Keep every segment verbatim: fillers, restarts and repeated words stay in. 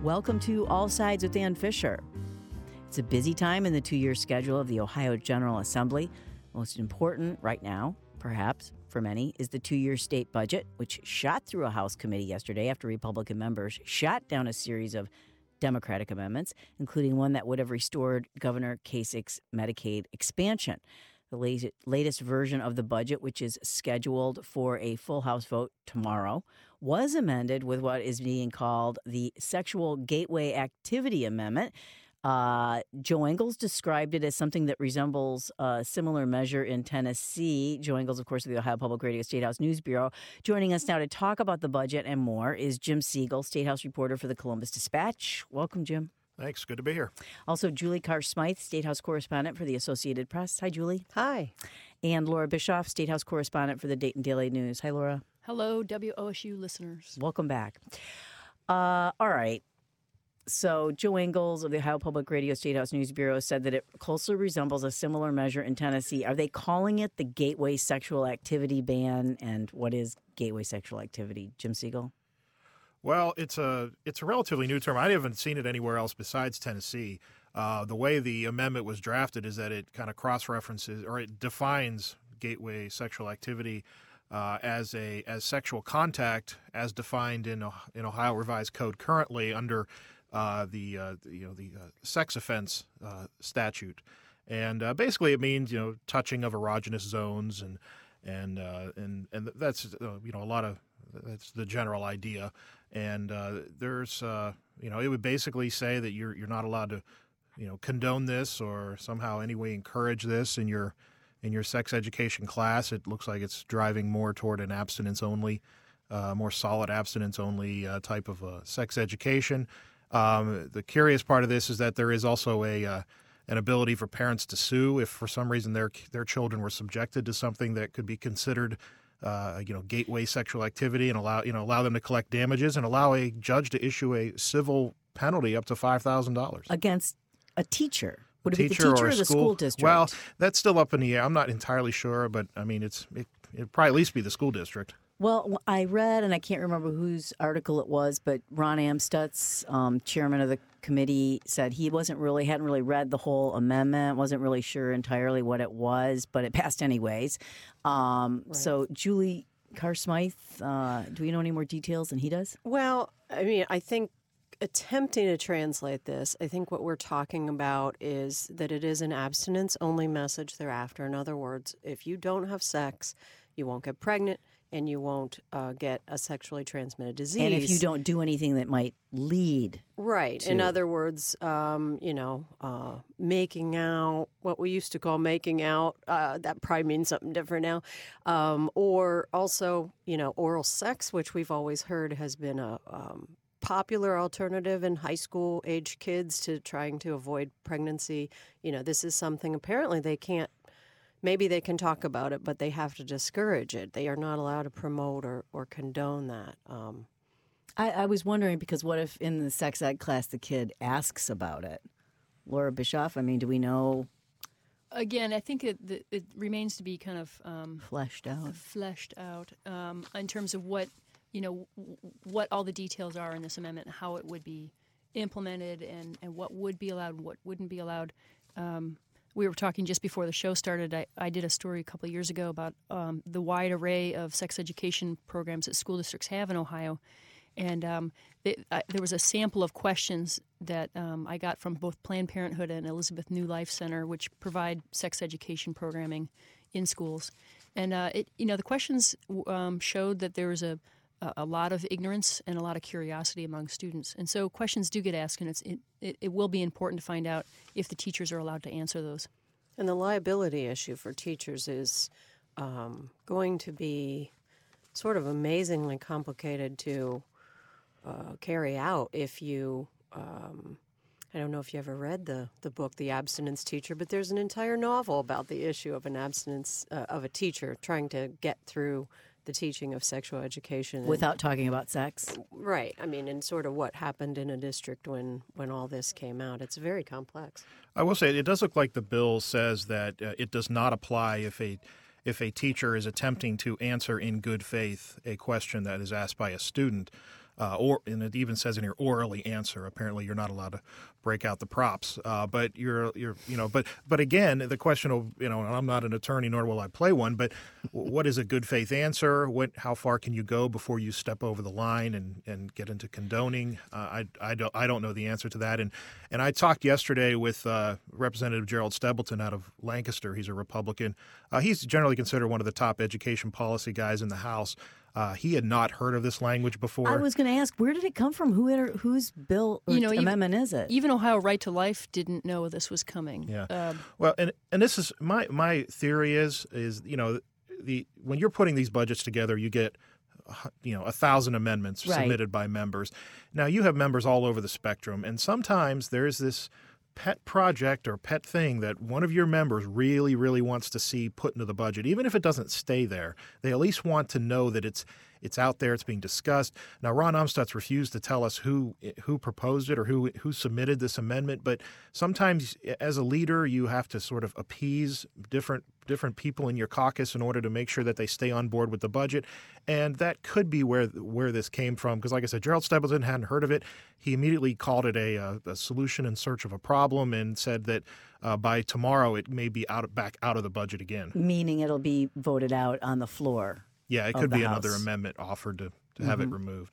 Welcome to All Sides with Dan Fisher. It's a busy time in the two-year schedule of the Ohio General Assembly. Most important right now, perhaps for many, is the two-year state budget, which shot through a House committee yesterday after Republican members shot down a series of Democratic amendments, including one that would have restored Governor Kasich's Medicaid expansion. The latest version of the budget, which is scheduled for a full House vote tomorrow, was amended with what is being called the Sexual Gateway Activity Amendment. Uh, Joe Engels described it as something that resembles a similar measure in Tennessee. Joe Engels, of course, of the Ohio Public Radio State House News Bureau. Joining us now to talk about the budget and more is Jim Siegel, State House reporter for the Columbus Dispatch. Welcome, Jim. Thanks. Good to be here. Also, Julie Carr-Smythe, State House correspondent for the Associated Press. Hi, Julie. Hi. And Laura Bischoff, State House correspondent for the Dayton Daily News. Hi, Laura. Hello, W O S U listeners. Welcome back. Uh, all right. So Joe Engels of the Ohio Public Radio State House News Bureau said that it closely resembles a similar measure in Tennessee. Are they calling it the Gateway Sexual Activity Ban? And what is gateway sexual activity? Jim Siegel? Well, it's a it's a relatively new term. I haven't seen it anywhere else besides Tennessee. Uh, the way the amendment was drafted is that it kind of cross-references or it defines gateway sexual activity uh, as a as sexual contact as defined in in Ohio Revised Code currently under uh, the, uh, the you know the uh, sex offense uh, statute, and uh, basically it means you know touching of erogenous zones and and uh, and and that's uh, you know a lot of that's the general idea. And uh, there's, uh, you know, it would basically say that you're you're not allowed to, you know, condone this or somehow anyway encourage this in your in your sex education class. It looks like it's driving more toward an abstinence only, uh, more solid abstinence only uh, type of uh, sex education. Um, the curious part of this is that there is also a uh, an ability for parents to sue if for some reason their their children were subjected to something that could be considered Uh, you know, gateway sexual activity, and allow you know allow them to collect damages and allow a judge to issue a civil penalty up to five thousand dollars against a teacher. Would it teacher be the teacher or, or the school? school district? Well, that's still up in the air. I'm not entirely sure, but I mean, it's it, it'd probably at least be the school district. Well, I read, and I can't remember whose article it was, but Ron Amstutz, um, chairman of the committee, said he wasn't really, hadn't really read the whole amendment, wasn't really sure entirely what it was, but it passed anyways. Um, Right. So, Julie Carr-Smythe, uh, do we know any more details than he does? Well, I mean, I think attempting to translate this, I think what we're talking about is that it is an abstinence-only message thereafter. In other words, if you don't have sex, you won't get pregnant, and you won't uh, get a sexually transmitted disease. And if you don't do anything that might lead Right. to- In other words, um, you know, uh, making out, what we used to call making out, uh, that probably means something different now. Um, or also, you know, oral sex, which we've always heard has been a um, popular alternative in high school age kids to trying to avoid pregnancy. You know, this is something apparently they can't. Maybe they can talk about it, but they have to discourage it. They are not allowed to promote or, or condone that. Um, I, I was wondering, because what if in the sex ed class the kid asks about it? Laura Bischoff, I mean, do we know? Again, I think it, it, it remains to be kind of um, Fleshed out. fleshed out um, in terms of what, you know, w- what all the details are in this amendment and how it would be implemented and, and what would be allowed and what wouldn't be allowed. Um, We were talking just before the show started. I, I did a story a couple of years ago about um, the wide array of sex education programs that school districts have in Ohio. And um, they, I, there was a sample of questions that um, I got from both Planned Parenthood and Elizabeth New Life Center, which provide sex education programming in schools. And, uh, it, you know, the questions um, showed that there was a, a lot of ignorance and a lot of curiosity among students. And so questions do get asked, and it's, it, it, it will be important to find out if the teachers are allowed to answer those. And the liability issue for teachers is um, going to be sort of amazingly complicated to uh, carry out if you, um, I don't know if you ever read the, the book, The Abstinence Teacher, but there's an entire novel about the issue of an abstinence, uh, of a teacher trying to get through the teaching of sexual education. And, Without talking about sex? right. I mean, and sort of what happened in a district when, when all this came out. It's very complex. I will say it does look like the bill says that uh, it does not apply if a if a teacher is attempting to answer in good faith a question that is asked by a student. uh, or and it even says in here orally answer. Apparently, you're not allowed to break out the props, uh, but you're you're you know, but but again, the question of you know, and I'm not an attorney nor will I play one, but what is a good faith answer? What how far can you go before you step over the line and, and get into condoning? Uh, I I don't I don't know the answer to that, and and I talked yesterday with uh, Representative Gerald Stebleton out of Lancaster. He's a Republican. Uh, he's generally considered one of the top education policy guys in the House. Uh, he had not heard of this language before. I was going to ask, where did it come from? Who had, whose bill or You know, even- amendment is it? Even Ohio Right to Life didn't know this was coming. Yeah. Um, Well, and and this is my my theory is is you know the when you're putting these budgets together, you get you know a thousand amendments Right. submitted by members. Now you have members all over the spectrum, and sometimes there's this pet project or pet thing that one of your members really, really wants to see put into the budget, even if it doesn't stay there. They at least want to know that it's it's out there, it's being discussed. Now, Ron Umstutz refused to tell us who who proposed it or who who submitted this amendment, but sometimes as a leader, you have to sort of appease different different people in your caucus in order to make sure that they stay on board with the budget. And that could be where where this came from. Because like I said, Gerald Stebleton hadn't heard of it. He immediately called it a, a, a solution in search of a problem and said that uh, by tomorrow it may be out of, back out of the budget again. Meaning it'll be voted out on the floor. Yeah, it of could the be another House. amendment offered to, to have Mm-hmm. it removed.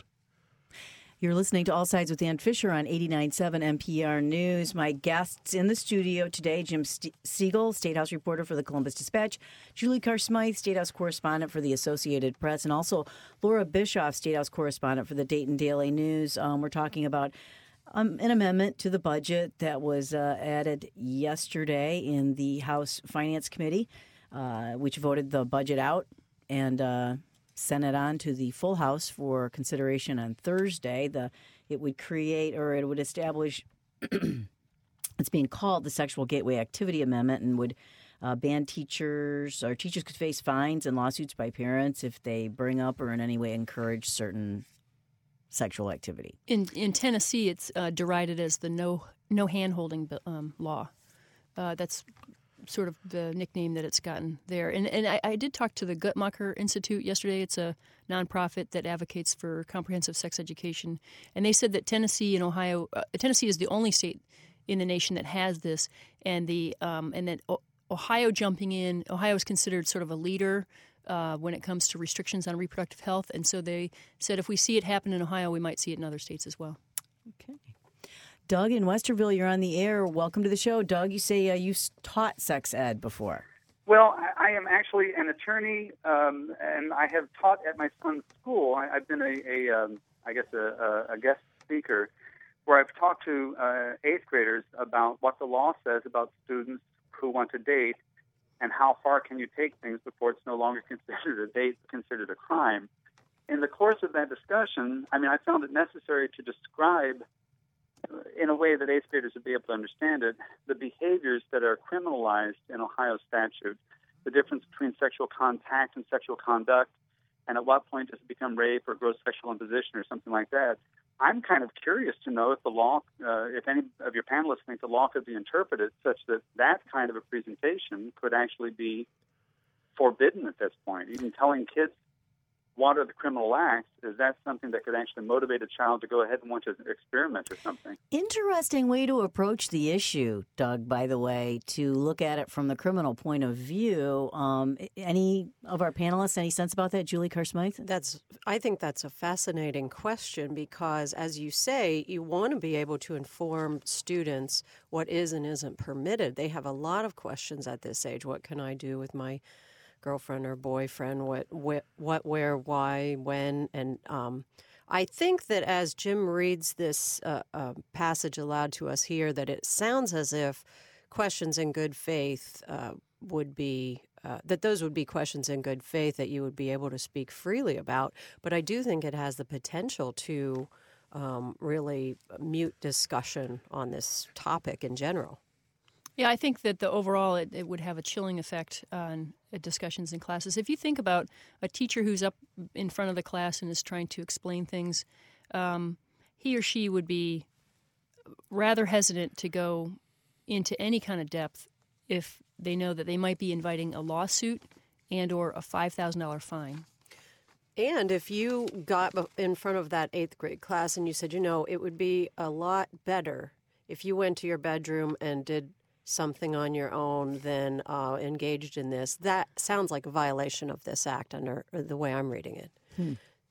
You're listening to All Sides with Dan Fisher on eighty-nine point seven N P R News. My guests in the studio today, Jim Ste- Siegel, State House reporter for the Columbus Dispatch, Julie Carr Smythe, State House correspondent for the Associated Press, and also Laura Bischoff, State House correspondent for the Dayton Daily News. Um, we're talking about um, an amendment to the budget that was uh, added yesterday in the House Finance Committee, uh, which voted the budget out and uh, sent it on to the full House for consideration on Thursday. The it would create or it would establish it's being called the Sexual Gateway Activity Amendment and would uh, ban teachers or teachers could face fines and lawsuits by parents if they bring up or in any way encourage certain sexual activity. in in Tennessee, it's uh, derided as the no no hand holding um, law. Uh, that's sort of the nickname that it's gotten there. And and I, I did talk to the Guttmacher Institute yesterday. It's a nonprofit that advocates for comprehensive sex education, and they said that Tennessee and Ohio, uh, Tennessee is the only state in the nation that has this, and the um, and that o- Ohio jumping in. Ohio is considered sort of a leader uh, when it comes to restrictions on reproductive health, and so they said if we see it happen in Ohio, we might see it in other states as well. Okay. Doug in Westerville, you're on the air. Welcome to the show. Doug, you say uh, you s- taught sex ed before. Well, I, I am actually an attorney, um, and I have taught at my son's school. I, I've been a, a um, I guess, a, a, a guest speaker where I've talked to uh, eighth graders about what the law says about students who want to date and how far can you take things before it's no longer considered a date, considered a crime. In the course of that discussion, I mean, I found it necessary to describe in a way that eighth graders would be able to understand it, the behaviors that are criminalized in Ohio statute, the difference between sexual contact and sexual conduct, and at what point does it become rape or gross sexual imposition or something like that. I'm kind of curious to know if the law, uh, if any of your panelists think the law could be interpreted such that that kind of a presentation could actually be forbidden at this point. Even telling kids what are the criminal acts, is that something that could actually motivate a child to go ahead and want to experiment or something? Interesting way to approach the issue, Doug, by the way, to look at it from the criminal point of view. Um, any of our panelists, any sense about that? Julie Carr Smythe? That's, I think that's a fascinating question because, as you say, you want to be able to inform students what is and isn't permitted. They have a lot of questions at this age. What can I do with my girlfriend or boyfriend? What, what, what where, why, when? And um, I think that as Jim reads this uh, uh, passage aloud to us here, that it sounds as if questions in good faith uh, would be Uh, that those would be questions in good faith that you would be able to speak freely about. But I do think it has the potential to um, really mute discussion on this topic in general. Yeah, I think that the overall it, it would have a chilling effect on uh, discussions in classes. If you think about a teacher who's up in front of the class and is trying to explain things, um, he or she would be rather hesitant to go into any kind of depth if they know that they might be inviting a lawsuit and or a five thousand dollars fine. And if you got in front of that eighth grade class and you said, you know, it would be a lot better if you went to your bedroom and did something on your own than uh, engaged in this, that sounds like a violation of this act under the way I'm reading it. Hmm.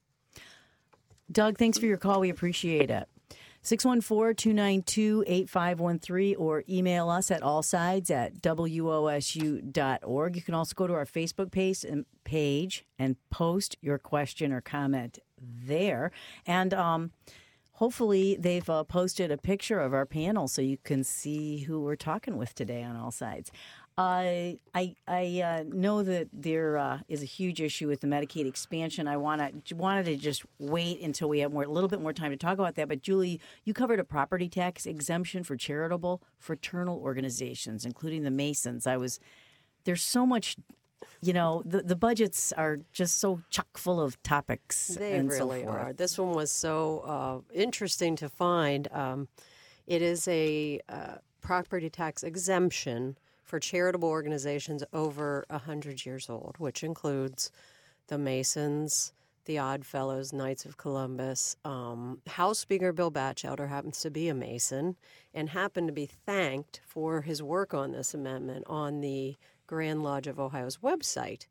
Doug, thanks for your call. We appreciate it. six one four, two nine two, eight five one three or email us at allsides at W O S U dot org. You can also go to our Facebook page and, page and post your question or comment there. And um, hopefully they've uh, posted a picture of our panel so you can see who we're talking with today on All Sides. Uh, I I uh, know that there uh, is a huge issue with the Medicaid expansion. I wanna, wanted to just wait until we have more, a little bit more time to talk about that. But, Julie, you covered a property tax exemption for charitable fraternal organizations, including the Masons. I was there's so much, you know, the, the budgets are just so chock full of topics. They and really so forth. are. This one was so uh, interesting to find. Um, it is a uh, property tax exemption for charitable organizations over one hundred years old, which includes the Masons, the Odd Fellows, Knights of Columbus. Um, House Speaker Bill Batchelder happens to be a Mason and happened to be thanked for his work on this amendment on the Grand Lodge of Ohio's website.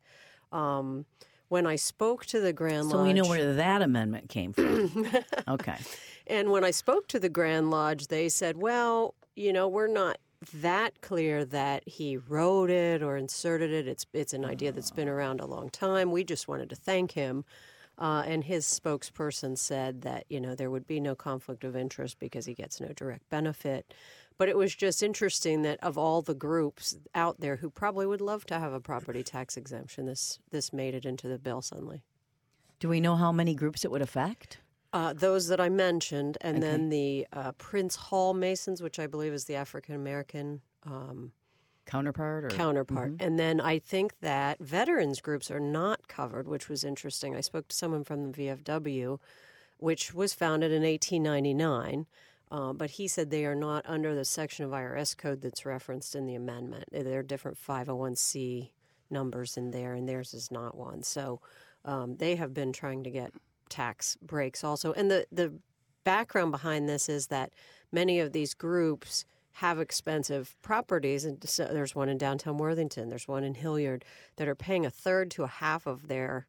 Um, when I spoke to the Grand So Lodge... we know where that amendment came from. Okay. And when I spoke to the Grand Lodge, they said, well, you know, we're not that clear that he wrote it or inserted it. It's it's an idea that's been around a long time. We just wanted to thank him. Uh, and his spokesperson said that, you know, there would be no conflict of interest because he gets no direct benefit. But it was just interesting that of all the groups out there who probably would love to have a property tax exemption, this this made it into the bill suddenly. Do we know how many groups it would affect? Uh, those that I mentioned, and Okay. then the uh, Prince Hall Masons, which I believe is the African-American um, Counterpart? Or? counterpart. And then I think that veterans groups are not covered, which was interesting. I spoke to someone from the V F W, which was founded in eighteen ninety-nine, uh, but he said they are not under the section of I R S code that's referenced in the amendment. There are different five oh one c numbers in there, and theirs is not one. So um, they have been trying to get tax breaks also. And the, the background behind this is that many of these groups have expensive properties. And so there's one in downtown Worthington, there's one in Hilliard, that are paying a third to a half of their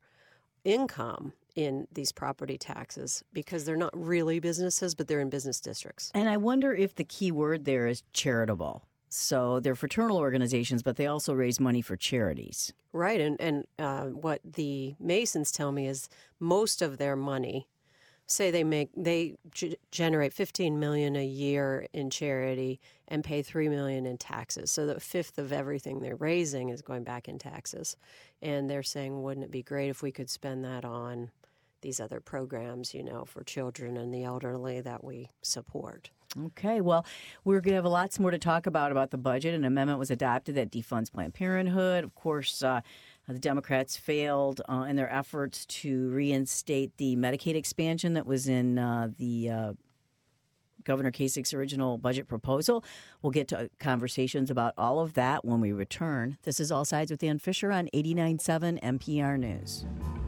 income in these property taxes because they're not really businesses, but they're in business districts. And I wonder if the key word there is charitable. So they're fraternal organizations, but they also raise money for charities. Right, and and uh, what the Masons tell me is most of their money, say they make they g- generate fifteen million dollars a year in charity and pay three million dollars in taxes. So the fifth of everything they're raising is going back in taxes, and they're saying, wouldn't it be great if we could spend that on these other programs, you know, for children and the elderly that we support. Okay, well, we're going to have lots more to talk about about the budget. An amendment was adopted that defunds Planned Parenthood. Of course, uh, the Democrats failed uh, in their efforts to reinstate the Medicaid expansion that was in uh, the uh, Governor Kasich's original budget proposal. We'll get to conversations about all of that when we return. This is All Sides with Dan Fisher on eighty-nine point seven N P R News.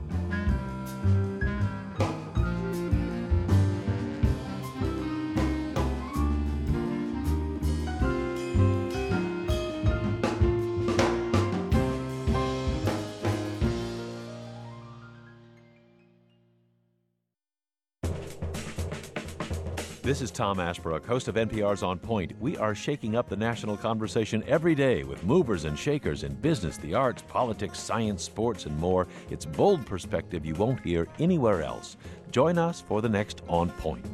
This is Tom Ashbrook, host of N P R's On Point. We are shaking up the national conversation every day with movers and shakers in business, the arts, politics, science, sports, and more. It's bold perspective you won't hear anywhere else. Join us for the next On Point.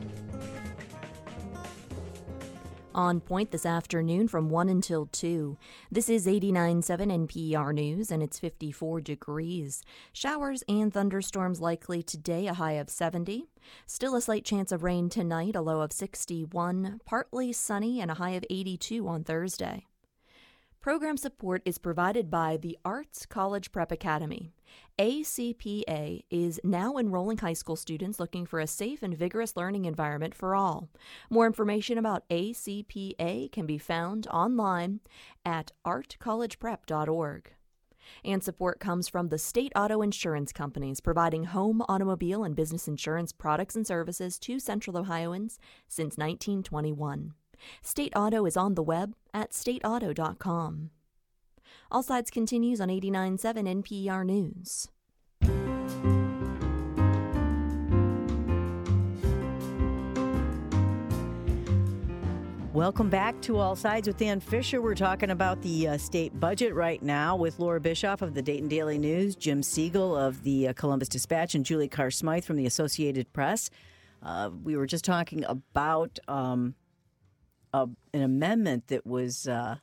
On Point this afternoon from one until two. This is eighty-nine point seven N P R News, and it's fifty-four degrees. Showers and thunderstorms likely today, a high of seventy. Still a slight chance of rain tonight, a low of sixty-one. Partly sunny and a high of eighty-two on Thursday. Program support is provided by the Arts College Prep Academy. A C P A is now enrolling high school students looking for a safe and vigorous learning environment for all. More information about A C P A can be found online at art college prep dot org. And support comes from the state auto insurance companies, providing home, automobile, and business insurance products and services to Central Ohioans since nineteen twenty-one. State Auto is on the web at state auto dot com. All Sides continues on eighty-nine point seven N P R News. Welcome back to All Sides with Dan Fisher. We're talking about the uh, state budget right now with Laura Bischoff of the Dayton Daily News, Jim Siegel of the uh, Columbus Dispatch, and Julie Carr-Smythe from the Associated Press. Uh, we were just talking about um, a, an amendment that was uh,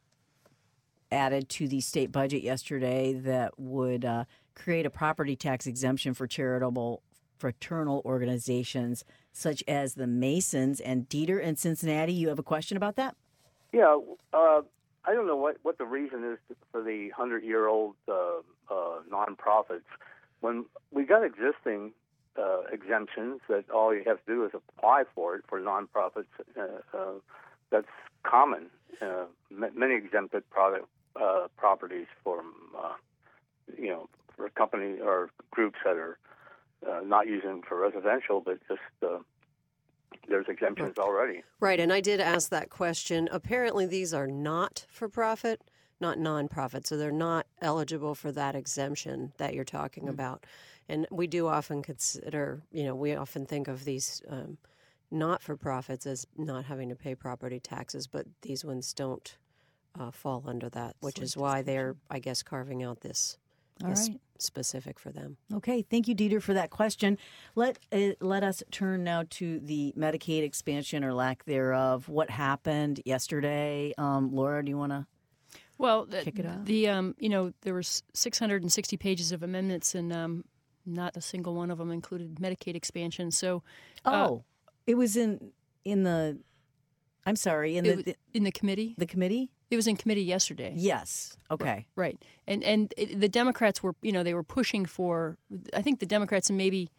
added to the state budget yesterday that would uh, create a property tax exemption for charitable fraternal organizations such as the Masons. And Dieter in Cincinnati, you have a question about that? Yeah, uh, I don't know what, what the reason is for the hundred-year-old uh, uh, nonprofits. When we got existing uh, exemptions that all you have to do is apply for it for nonprofits, uh, uh, that's common. Uh, m- many exempted product, uh, properties for, uh, you know, for companies or groups that are Uh, not using for residential, but just uh, there's exemptions already. Right, and I did ask that question. Apparently, these are not for profit, not nonprofit, so they're not eligible for that exemption that you're talking mm-hmm. about. And we do often consider, you know, we often think of these um, not for profits as not having to pay property taxes, but these ones don't uh, fall under that, which Slight is why they're, I guess, carving out this. All right. Specific for them. Okay, thank you, Dieter, for that question. Let uh, let us turn now to the Medicaid expansion or lack thereof. What happened yesterday? Um, Laura, do you want to well, the, kick it off? The um, you know, there were six hundred sixty pages of amendments, and um, not a single one of them included Medicaid expansion. So, uh, oh, it was in in the. I'm sorry, in the the in the committee. The committee. It was in committee yesterday. Yes. Okay. Right. And and it, the Democrats were, you know, they were pushing for. I think the Democrats and maybe,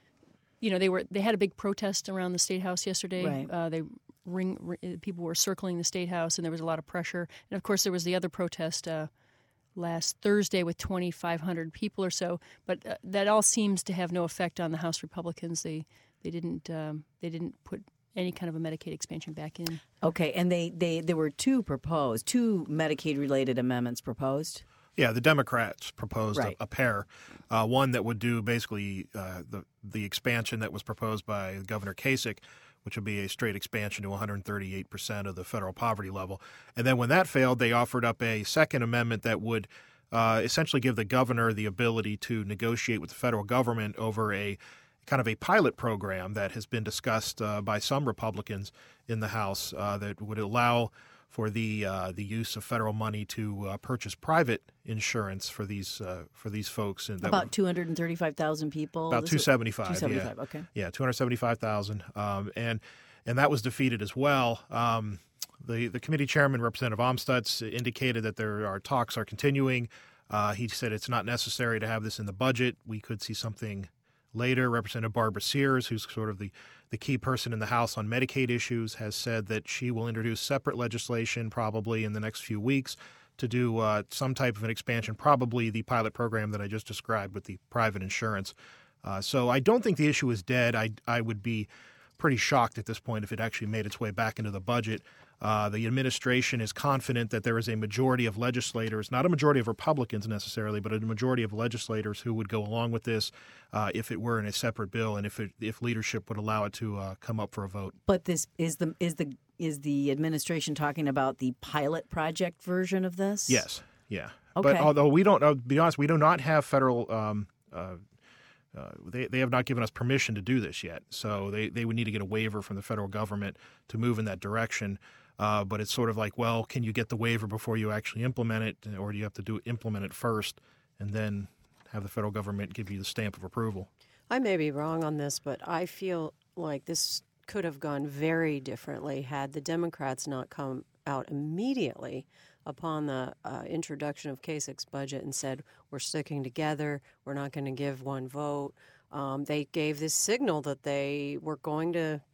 you know, they were they had a big protest around the State House yesterday. Right. Uh, they ring, ring people were circling the State House, and there was a lot of pressure. And of course, there was the other protest uh, last Thursday with twenty-five hundred people or so. But uh, that all seems to have no effect on the House Republicans. They they didn't um, they didn't put any kind of a Medicaid expansion back in. Okay, and they, they there were two proposed, two Medicaid-related amendments proposed? Yeah, the Democrats proposed right. a, a pair, uh, one that would do basically uh, the the expansion that was proposed by Governor Kasich, which would be a straight expansion to one hundred thirty-eight percent of the federal poverty level. And then when that failed, they offered up a second amendment that would uh, essentially give the governor the ability to negotiate with the federal government over a kind of a pilot program that has been discussed uh, by some Republicans in the House uh, that would allow for the uh, the use of federal money to uh, purchase private insurance for these uh, for these folks. And that about would, two hundred thirty-five thousand people. About two seventy-five. Two seventy-five. Yeah. Okay. Yeah, two hundred seventy-five thousand, um, and and that was defeated as well. Um, the the committee chairman, Representative Amstutz, indicated that there are talks are continuing. Uh, he said it's not necessary to have this in the budget. We could see something later. Representative Barbara Sears, who's sort of the, the key person in the House on Medicaid issues, has said that she will introduce separate legislation probably in the next few weeks to do uh, some type of an expansion, probably the pilot program that I just described with the private insurance. Uh, so I don't think the issue is dead. I, I would be pretty shocked at this point if it actually made its way back into the budget. Uh, the administration is confident that there is a majority of legislators, not a majority of Republicans necessarily, but a majority of legislators who would go along with this uh, if it were in a separate bill and if it, if leadership would allow it to uh, come up for a vote. But this is the is the is the administration talking about the pilot project version of this? Yes. Yeah. Okay. But although we don't, uh, to be honest, we do not have federal. Um, uh, Uh, they they have not given us permission to do this yet, so they, they would need to get a waiver from the federal government to move in that direction. Uh, but it's sort of like, well, can you get the waiver before you actually implement it, or do you have to do implement it first and then have the federal government give you the stamp of approval? I may be wrong on this, but I feel like this could have gone very differently had the Democrats not come out immediately upon the uh, introduction of Kasich's budget and said, we're sticking together, we're not going to give one vote. Um, they gave this signal that they were going to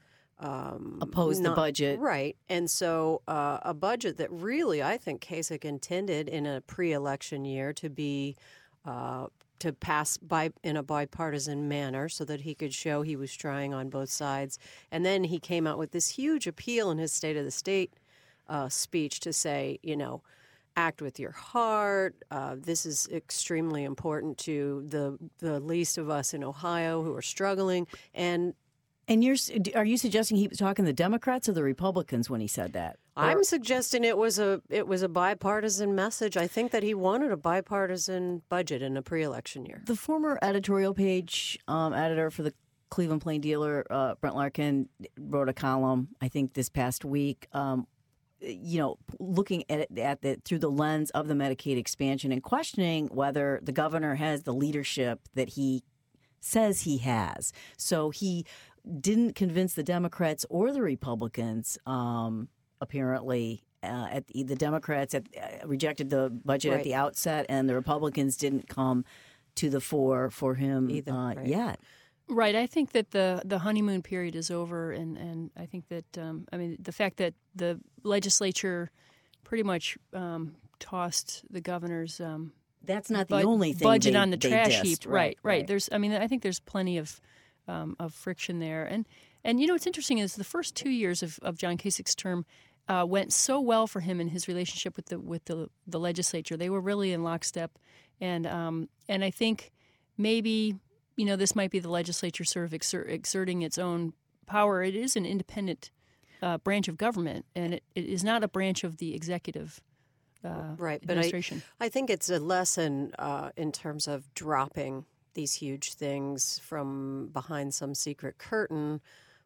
um, Oppose the not- budget. Right. And so uh, a budget that really, I think Kasich intended in a pre-election year to be uh, to pass by in a bipartisan manner so that he could show he was trying on both sides. And then he came out with this huge appeal in his State of the State uh, speech to say, you know, act with your heart. Uh, this is extremely important to the the least of us in Ohio who are struggling. And And you're are you suggesting he was talking to the Democrats or the Republicans when he said that? Or- I'm suggesting it was a it was a bipartisan message. I think that he wanted a bipartisan budget in a pre-election year. The former editorial page um, editor for the Cleveland Plain Dealer, uh, Brent Larkin, wrote a column, I think, this past week, um, you know, looking at it at the, through the lens of the Medicaid expansion and questioning whether the governor has the leadership that he says he has. So he didn't convince the Democrats or the Republicans, um, apparently. Uh, at the, the Democrats at, uh, rejected the budget Right. at the outset, and the Republicans didn't come to the fore for him Either, uh, right. yet. Right. I think that the, the honeymoon period is over, and, and I think that um, I mean the fact that the legislature pretty much um, tossed the governor's um, That's not the bud- only thing budget they- on the they trash dissed. heap. Right, right. There's I mean I think there's plenty of um, of friction there, and and you know what's interesting is the first two years of, of John Kasich's term uh, went so well for him in his relationship with the with the the legislature. They were really in lockstep, and um, and I think maybe. You know, this might be the legislature sort of exer- exerting its own power. It is an independent uh, branch of government, and it, it is not a branch of the executive uh, Right, but I, administration. I think it's a lesson uh, in terms of dropping these huge things from behind some secret curtain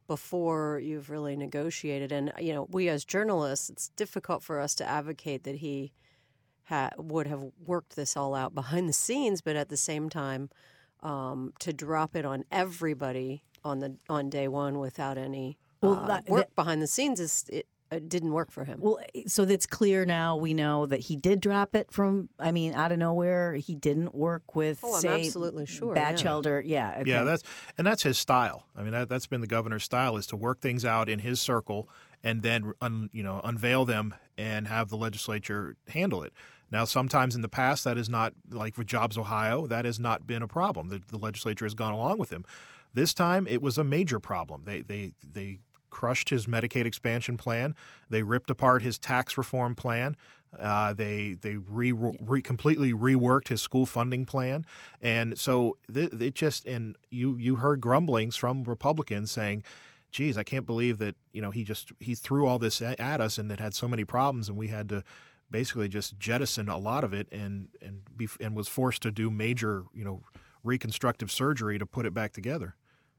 before you've really negotiated. And, you know, we as journalists, it's difficult for us to advocate that he ha- would have worked this all out behind the scenes, but at the same time, um, to drop it on everybody on the on day one without any Well, uh, that- work that- behind the scenes is it, it didn't work for him. Well, so that's clear now. We know that he did drop it from, I mean, out of nowhere. He didn't work with, Oh, I'm say, absolutely sure, yeah. Batchelder. Yeah. Okay. Yeah, that's and that's his style. I mean, that that's been the governor's style is to work things out in his circle and then un, you know unveil them and have the legislature handle it. Now, sometimes in the past, that is not like for Jobs Ohio, that has not been a problem. The, the legislature has gone along with him. This time, it was a major problem. They they they crushed his Medicaid expansion plan. They ripped apart his tax reform plan. Uh, they they re, re, completely reworked his school funding plan, and so th- it just and you you heard grumblings from Republicans saying, "Geez, I can't believe that you know he just he threw all this at, at us and it had so many problems, and we had to basically just jettison a lot of it and and be, and was forced to do major you know reconstructive surgery to put it back together."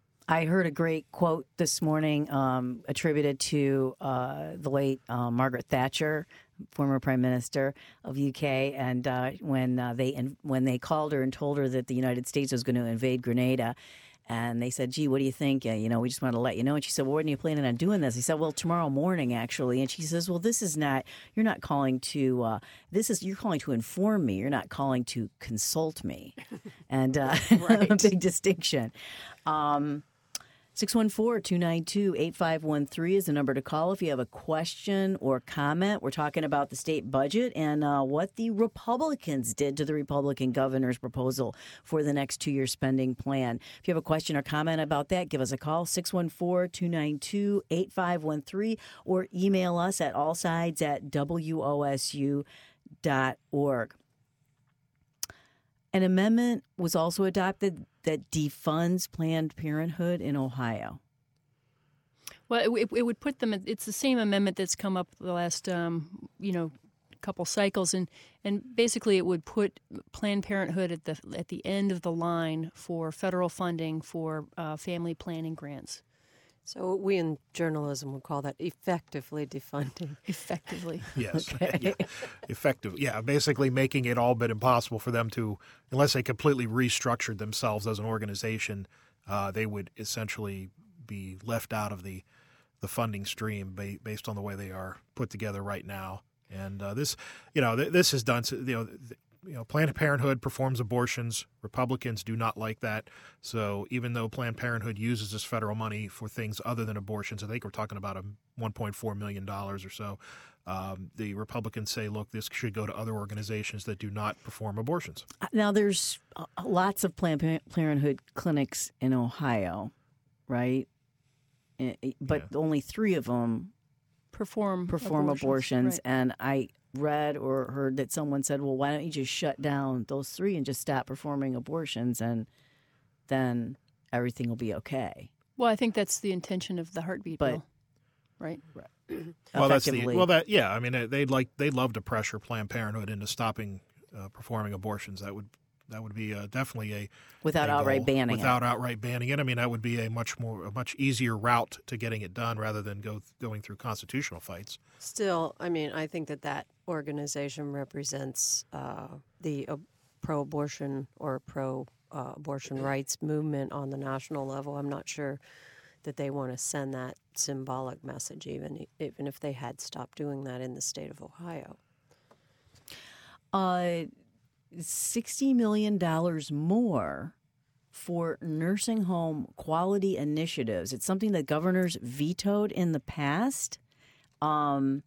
I heard a great quote this morning um, attributed to uh, the late uh, Margaret Thatcher, former Prime Minister of U K, and uh, when uh, they when they called her and told her that the United States was going to invade Grenada, and they said, "Gee, what do you think? Uh, you know, we just want to let you know." And she said, "Well, when are you planning on doing this?" He said, "Well, tomorrow morning, actually." And she says, "Well, this is not. You're not calling to. Uh, this is you're calling to inform me. You're not calling to consult me." And uh, Right. a big distinction. Um, six one four, two nine two, eight five one three is the number to call if you have a question or comment. We're talking about the state budget and uh, what the Republicans did to the Republican governor's proposal for the next two-year spending plan. If you have a question or comment about that, give us a call, six one four, two nine two, eight five one three, or email us at allsides at W O S U dot org. An amendment was also adopted that defunds Planned Parenthood in Ohio. Well, it, it would put them. At, it's the same amendment that's come up the last, um, you know, couple cycles, and and basically it would put Planned Parenthood at the at the end of the line for federal funding for uh, family planning grants. So we in journalism would call that effectively defunding. Effectively. Yes, yeah. Effective. Yeah, basically making it all but impossible for them to, unless they completely restructured themselves as an organization, uh, they would essentially be left out of the the funding stream ba- based on the way they are put together right now. And uh, this, you know, th- this has done, you know, you know, Planned Parenthood performs abortions. Republicans do not like that. So even though Planned Parenthood uses this federal money for things other than abortions, I think we're talking about a one point four million dollars or so. Um, the Republicans say, look, this should go to other organizations that do not perform abortions. Now, there's uh, lots of Planned Parenthood clinics in Ohio, right? Uh, But Yeah. only three of them Perform perform abortions. abortions, right. And I read or heard that someone said, well, why don't you just shut down those three and just stop performing abortions, and then everything will be okay. Well, I think that's the intention of the heartbeat But- bill, right? Well, that's the Effectively. well that yeah. I mean, uh, they'd like they'd love to pressure Planned Parenthood into stopping uh, performing abortions. That would that would be uh, definitely a Without a outright goal. banning it. Without outright banning it. I mean, that would be a much more a much easier route to getting it done rather than go going through constitutional fights. Still, I mean, I think that that organization represents uh, the uh, pro-abortion or pro-abortion rights movement on the national level. I'm not sure that they want to send that symbolic message, even even if they had stopped doing that in the state of Ohio. Uh, sixty million dollars more for nursing home quality initiatives. It's something that governors vetoed in the past. Um,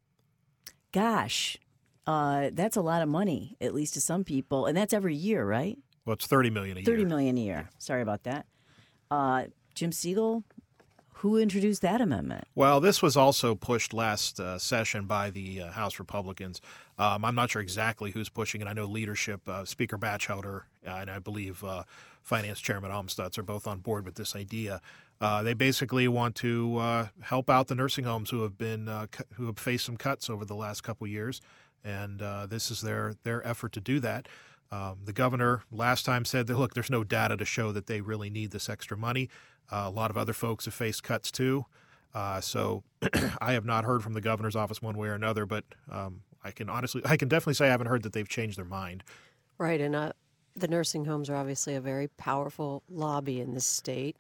gosh, uh, that's a lot of money, at least to some people. And that's every year, right? Well, it's thirty million a year. thirty million a year. Sorry about that. Uh, Jim Siegel, who introduced that amendment? Well, this was also pushed last uh, session by the uh, House Republicans. Um, I'm not sure exactly who's pushing it. I know leadership, uh, Speaker Batchelder, uh, and I believe uh, Finance Chairman Olmstetz are both on board with this idea. Uh, they basically want to uh, help out the nursing homes who have been uh, cu- who have faced some cuts over the last couple years, and uh, this is their their effort to do that. Um, the governor last time said that, look, there's no data to show that they really need this extra money. Uh, a lot of other folks have faced cuts too. Uh, so I have not heard from the governor's office one way or another, but um, I can honestly, I can definitely say I haven't heard that they've changed their mind. Right, and uh, the nursing homes are obviously a very powerful lobby in this state.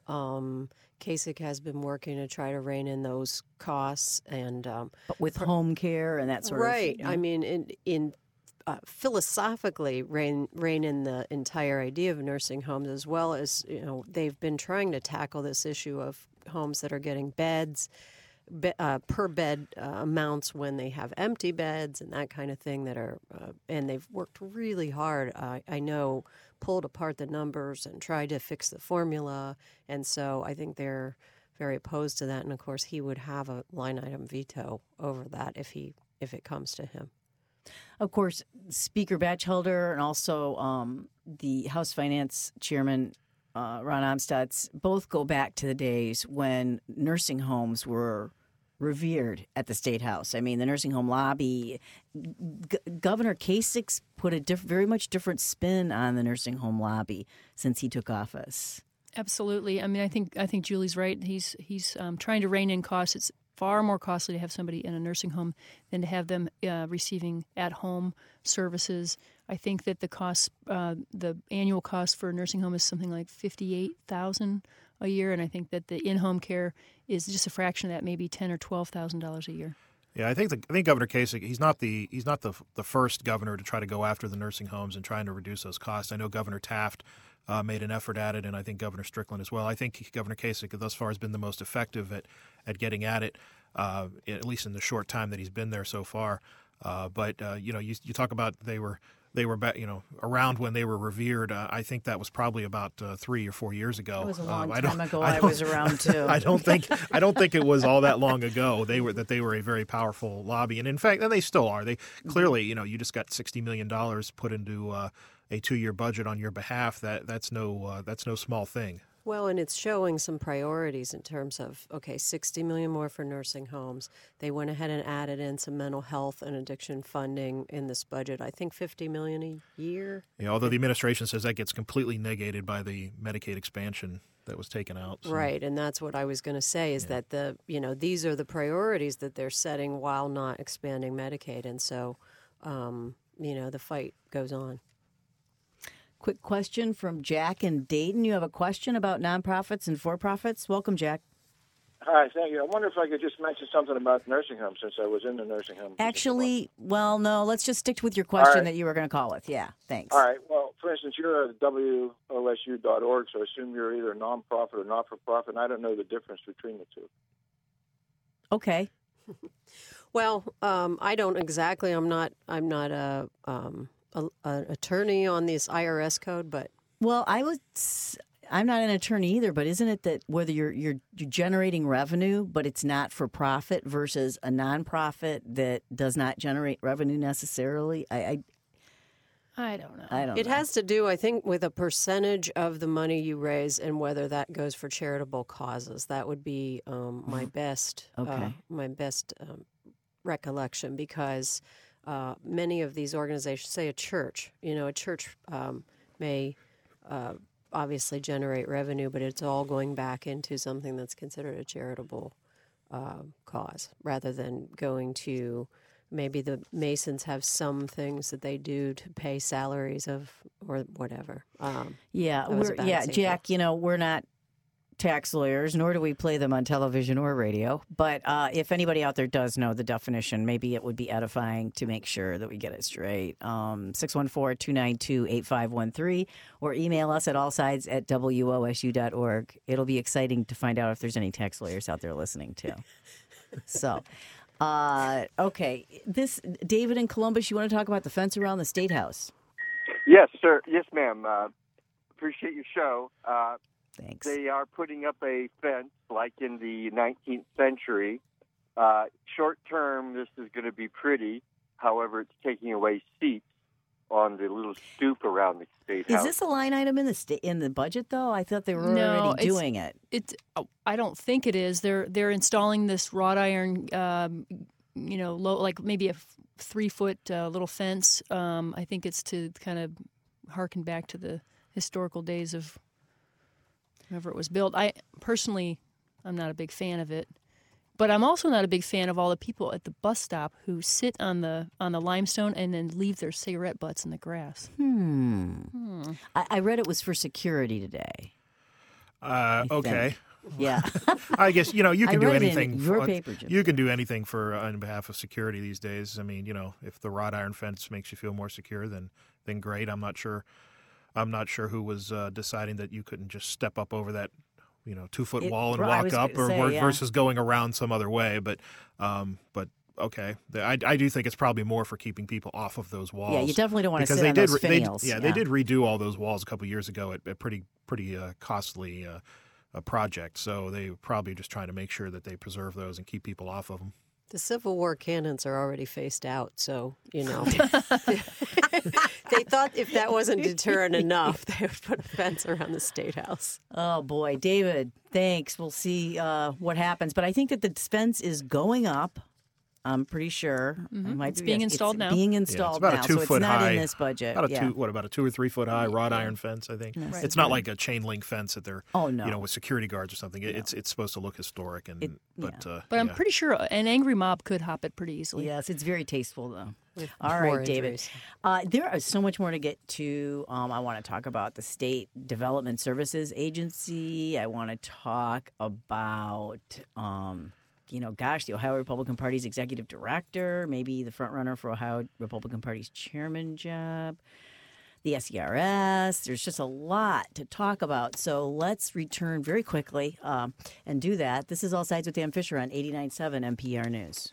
Um, Kasich has been working to try to rein in those costs, and um, But with home care and that sort right. of I mean, in in uh, philosophically, rein rein in the entire idea of nursing homes, as well as, you know, they've been trying to tackle this issue of homes that are getting beds. Be, uh, per bed uh, amounts when they have empty beds and that kind of thing that are, uh, and they've worked really hard. Uh, I know, pulled apart the numbers and tried to fix the formula, and so I think they're very opposed to that. And of course, he would have a line item veto over that if he if it comes to him. Of course, Speaker Batchelder and also um, the House Finance Chairman uh, Ron Olmstetz both go back to the days when nursing homes were revered at the State House. I mean, the nursing home lobby. G- Governor Kasich's put a diff- very much different spin on the nursing home lobby since he took office. Absolutely. I mean, I think I think Julie's right. He's he's um, trying to rein in costs. It's far more costly to have somebody in a nursing home than to have them uh, receiving at-home services. I think that the cost, uh, the annual cost for a nursing home is something like fifty-eight thousand dollars a year, and I think that the in-home care is just a fraction of that, maybe ten or twelve thousand dollars a year. Yeah, I think the, I think Governor Kasich, he's not the he's not the the first governor to try to go after the nursing homes and trying to reduce those costs. I know Governor Taft uh, made an effort at it, and I think Governor Strickland as well. I think Governor Kasich thus far has been the most effective at, at getting at it, uh, at least in the short time that he's been there so far. Uh, but uh, you know, you you talk about they were they were back, you know, around when they were revered. Uh, I think that was probably about uh, three or four years ago. It was a long Um, I time don't- ago. I I, don't- was around too. I don't think I don't think it was all that long ago. They were that they were a very powerful lobby, and in fact, and they still are. They clearly, you know, you just got sixty million dollars put into uh, a two-year budget on your behalf. That that's no uh, that's no small thing. Well, and it's showing some priorities in terms of, okay, sixty million dollars more for nursing homes. They went ahead and added in some mental health and addiction funding in this budget. I think fifty million dollars a year. Yeah, although the administration says that gets completely negated by the Medicaid expansion that was taken out. so- Right, and that's what I was going to say is that the, you know, these are the priorities that they're setting while not expanding Medicaid. And so, um, you know, the fight goes on. Quick question from Jack in Dayton. You have a question about nonprofits and for-profits? Welcome, Jack. Hi, thank you. I wonder if I could just mention something about nursing home since I was in the nursing home. Actually, well, no, let's just stick with your question right. that you were going to call with. Yeah, thanks. All right. Well, for instance, you're at W O S U dot org, so I assume you're either nonprofit or not-for-profit, and I don't know the difference between the two. Okay. Well, um, I don't exactly. I'm not. I'm not a, um, a, a attorney on this I R S code, but Well, I would. s- I'm not an attorney either, but isn't it that whether you're you're, you're generating revenue, but it's not for profit, versus a nonprofit that does not generate revenue necessarily? I I, I don't know. I don't. it know. has to do, I think, with a percentage of the money you raise and whether that goes for charitable causes. That would be um, my best. Uh, Okay. my best um, recollection, because uh, many of these organizations, say a church, you know, a church um, may. Uh, obviously generate revenue, but it's all going back into something that's considered a charitable uh, cause, rather than going to maybe the Masons have some things that they do to pay salaries of or whatever. Um, Yeah, that was a we're, bad yeah, example. Jack. You know, we're not tax lawyers, nor do we play them on television or radio. But uh, if anybody out there does know the definition, maybe it would be edifying to make sure that we get it straight. Um, six one four, two nine two, eight five one three, or email us at allsides at W O S U dot org. It'll be exciting to find out if there's any tax lawyers out there listening, too. So, uh, okay. This, David in Columbus, you want to talk about the fence around the State House? Yes, sir. Yes, ma'am. Uh, appreciate your show. Uh, Thanks. They are putting up a fence like in the nineteenth century. Uh, short term, this is going to be pretty. However, it's taking away seats on the little stoop around the State Is House. this a line item in the sta- in the budget, though? I thought they were No, already it's- doing it. It's. oh, I don't think it is. They're they're installing this wrought iron, um, you know, low, like maybe a f- three foot uh, little fence. Um, I think it's to kind of harken back to the historical days of whenever it was built. I personally, I'm not a big fan of it, but I'm also not a big fan of all the people at the bus stop who sit on the on the limestone and then leave their cigarette butts in the grass. Hmm. Hmm. I, I read it was for security today. Uh, I okay. think. Yeah. I guess, you know, you I can do read it in anything. your for- paper, Jim. You can do anything for uh, on behalf of security these days. I mean, you know, if the wrought iron fence makes you feel more secure, then then great. I'm not sure. I'm not sure who was uh, deciding that you couldn't just step up over that, you know, two foot It- wall and well, I walk was up, gonna or say, ver- yeah. versus going around some other way. But, um, but okay, The- I, I do think it's probably more for keeping people off of those walls. Yeah, you definitely don't want to because sit they on did those re- they- finials. yeah, they did redo all those walls a couple years ago at a pretty pretty uh, costly uh, a project. So they were probably just trying to make sure that they preserve those and keep people off of them. The Civil War cannons are already phased out, so, you know. They thought if that wasn't deterrent enough, they would put a fence around the State House. Oh, boy. David, thanks. We'll see uh, what happens. But I think that the fence is going up. I'm pretty sure. I Mhm. might It's be- being yes, installed it's now. being Yeah, it's installed about now, a two so it's foot not high. in this budget. About a yeah. two, what about a two or three foot high wrought iron fence? I think Yes. it's not like a chain link fence that they're, Oh, no. you know, with security guards or something. It, It's it's supposed to look historic, and It- but uh, But I'm yeah. pretty sure an angry mob could hop it pretty easily. Yes, it's very tasteful, though. With All more right, David. injuries. Uh, there is so much more to get to. Um, I want to talk about the State Development Services Agency. I want to talk about, um, you know, gosh, the Ohio Republican Party's executive director, maybe the front runner for Ohio Republican Party's chairman job, the S E R S. There's just a lot to talk about. So let's return very quickly um, and do that. This is All Sides with Dan Fisher on eighty-nine point seven N P R News.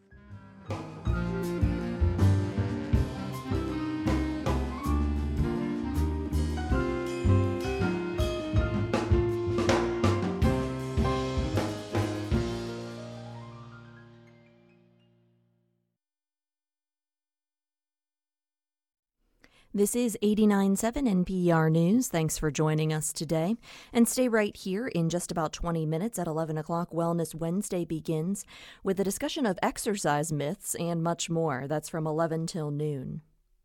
This is eighty-nine point seven N P R News. Thanks for joining us today. And stay right here. In just about twenty minutes at eleven o'clock, Wellness Wednesday begins with a discussion of exercise myths and much more. That's from eleven till noon.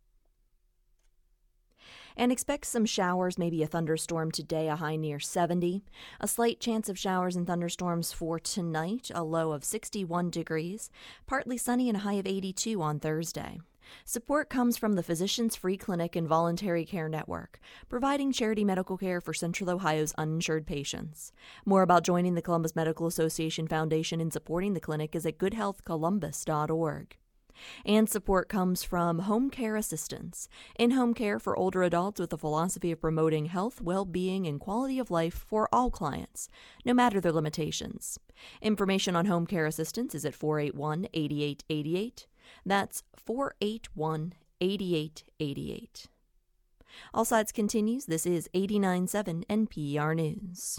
And expect some showers, maybe a thunderstorm today, a high near seventy. A slight chance of showers and thunderstorms for tonight, a low of sixty-one degrees. Partly sunny and a high of eighty-two on Thursday. Support comes from the Physicians Free Clinic and Voluntary Care Network, providing charity medical care for Central Ohio's uninsured patients. More about joining the Columbus Medical Association Foundation and supporting the clinic is at good health columbus dot org. And support comes from Home Care Assistance, in-home care for older adults with a philosophy of promoting health, well-being, and quality of life for all clients, no matter their limitations. Information on Home Care Assistance is at four eight one, eight eight eight eight. That's four eight one, eight eight eight eight. All Sides continues. This is eighty-nine point seven N P R News.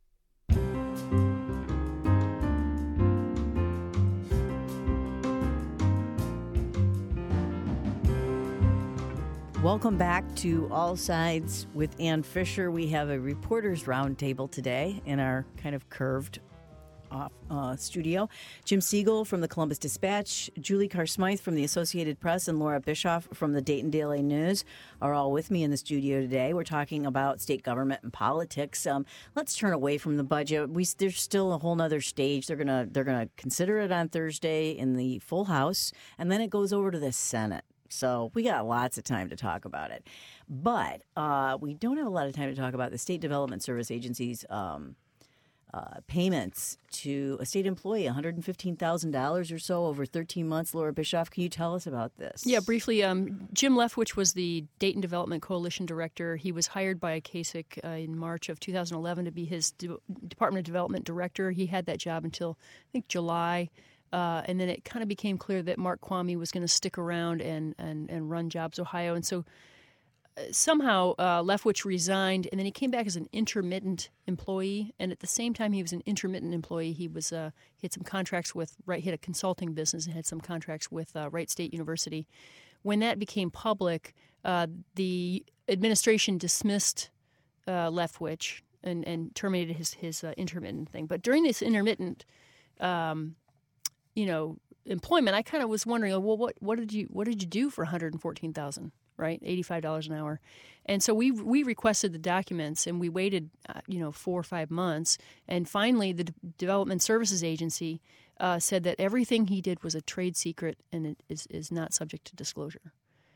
Welcome back to All Sides with Ann Fisher. We have a reporters roundtable today in our kind of curved off uh, studio. Jim Siegel from the Columbus Dispatch, Julie Carr-Smythe from the Associated Press, and Laura Bischoff from the Dayton Daily News are all with me in the studio today. We're talking about state government and politics. Um, let's turn away from the budget. We, there's still a whole nother stage. They're gonna they're gonna consider it on Thursday in the full House, and then it goes over to the Senate. So we got lots of time to talk about it. But uh, we don't have a lot of time to talk about the State Development Service Agency's um, uh, payments to a state employee, one hundred fifteen thousand dollars or so over thirteen months. Laura Bischoff, can you tell us about this? Yeah, briefly. Um, Jim Leftwich was the Dayton Development Coalition Director. He was hired by Kasich uh, in March of two thousand eleven to be his De- Department of Development Director. He had that job until, I think, July. Uh, and then it kind of became clear that Mark Kwame was going to stick around and, and, and run Jobs Ohio. And so uh, somehow uh, Leftwich resigned, and then he came back as an intermittent employee. And at the same time he was an intermittent employee, he was uh, he had some contracts with Wright. He had a consulting business and had some contracts with uh, Wright State University. When that became public, uh, the administration dismissed uh, Leftwich and, and terminated his his uh, intermittent thing. But during this intermittent um, you know, employment, I kind of was wondering, well, what what did you what did you do for one hundred fourteen thousand dollars, right? eighty-five dollars an hour. And so we we requested the documents, and we waited, uh, you know, four or five months. And finally, the D- Development Services Agency uh, said that everything he did was a trade secret and it is, is not subject to disclosure.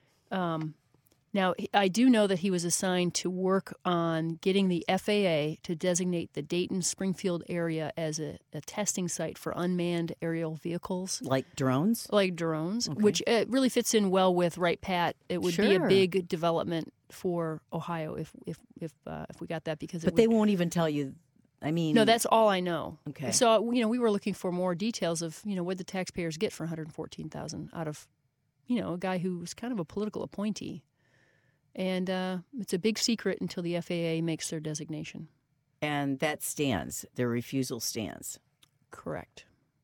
Um, now, I do know that he was assigned to work on getting the F A A to designate the Dayton-Springfield area as a, a testing site for unmanned aerial vehicles. Like drones? Like drones, Okay. which uh, really fits in well with Wright Pat. It would be a Sure. big development for Ohio if if if, uh, if we got that. because it But would, they won't even tell you. I mean, No, that's all I know. Okay. So, you know, we were looking for more details of, you know, what the taxpayers get for one hundred fourteen thousand dollars out of, you know, a guy who was kind of a political appointee. And uh, it's a big secret until the F A A makes their designation. And that stands. Their refusal stands. Correct.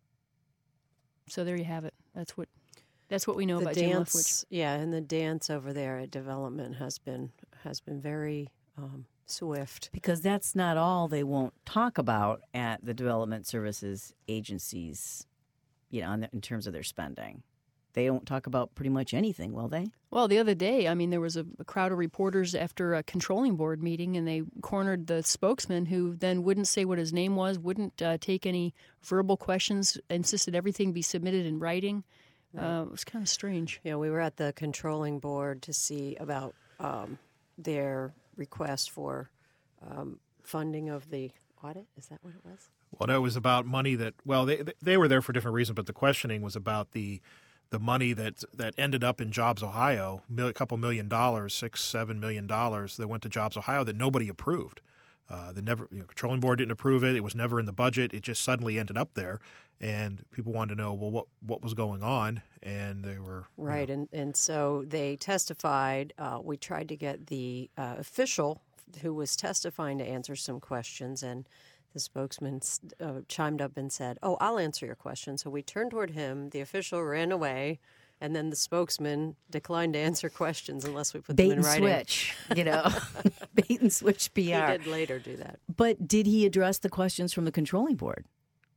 So there you have it. That's what that's what we know the about Jim Leftwich. dance, yeah, and the dance over there at development has been has been very um, swift. Because that's not all they won't talk about at the development services agencies, you know, in, the, in terms of their spending. They don't talk about pretty much anything, will they? Well, the other day, I mean, there was a, a crowd of reporters after a controlling board meeting, and they cornered the spokesman, who then wouldn't say what his name was, wouldn't uh, take any verbal questions, insisted everything be submitted in writing. Right. Uh, it was kind of strange. Yeah, we were at the controlling board to see about um, their request for um, funding of the audit. Is that what it was? Well, no, it was about money that, well, they they were there for different reasons, but the questioning was about the the money that that ended up in Jobs Ohio, a couple million dollars, six, seven million dollars that went to Jobs Ohio that nobody approved. Uh, the never, you know, controlling board didn't approve it. It was never in the budget. It just suddenly ended up there, and people wanted to know, well, what what was going on, and they were right, you know, and and so they testified. Uh, we tried to get the uh, official who was testifying to answer some questions, and the spokesman uh, chimed up and said, "Oh, I'll answer your question." So we turned toward him. The official ran away, and then the spokesman declined to answer questions unless we put Bait them in and writing. switch, you know, bait and switch P R. He did later do that. But did he address the questions from the controlling board?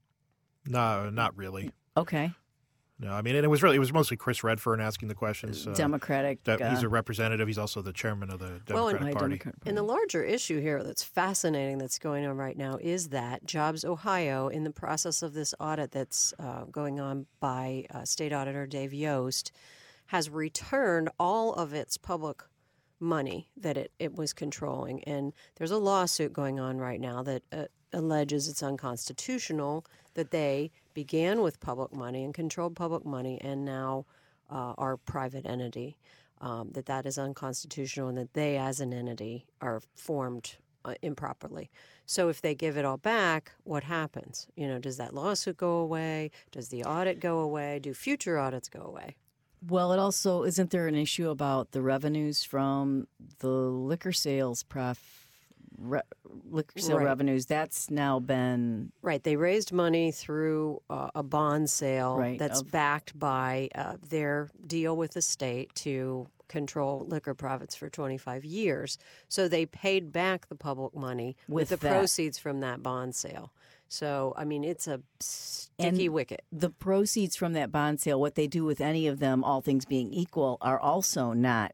no, not really. Okay. No, I mean, and it was really it was mostly Chris Redfern asking the questions. Uh, Democratic. that, uh, he's a representative. He's also the chairman of the Democratic Well, and- Party. Democratic And the larger issue here that's fascinating that's going on right now is that Jobs Ohio, in the process of this audit that's uh, going on by uh, State Auditor Dave Yost, has returned all of its public money that it, it was controlling. And there's a lawsuit going on right now that uh, alleges it's unconstitutional that they began with public money and controlled public money and now uh, are a private entity, um, that that is unconstitutional and that they as an entity are formed uh, improperly. So if they give it all back, what happens? You know, does that lawsuit go away? Does the audit go away? Do future audits go away? Well, it also, isn't there an issue about the revenues from the liquor sales prof, re, liquor sale Right. revenues? That's now been Right. They raised money through uh, a bond sale Right, that's of- backed by uh, their deal with the state to control liquor profits for twenty-five years. So they paid back the public money with, With the that. proceeds from that bond sale. So, I mean, it's a sticky And wicket. the proceeds from that bond sale, what they do with any of them, all things being equal, are also not